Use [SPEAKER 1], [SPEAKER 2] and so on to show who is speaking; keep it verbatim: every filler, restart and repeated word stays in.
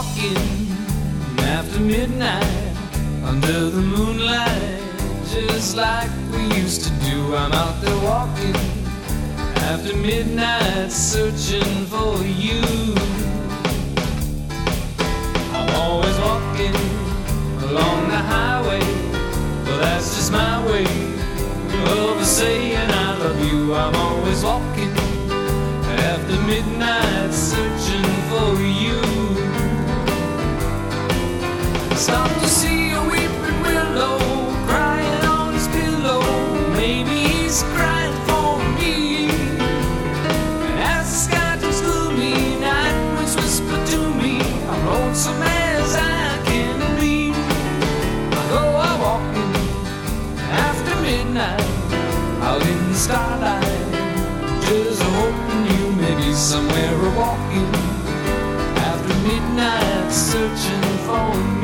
[SPEAKER 1] walking after midnight under the moonlight, just like we used to do. I'm out there walking after midnight, searching for you. I'm always walking along the highway, well that's just my way of saying I love you. I'm always walking after midnight, searching for you. Stop to see a weeping willow crying on his pillow. Maybe he's crying for me. And as the sky turns gloomy, night winds whisper to me, I'm lonesome as I can be. I go out walking after midnight, out in the starlight, just hoping you may be somewhere walking after midnight, searching for me.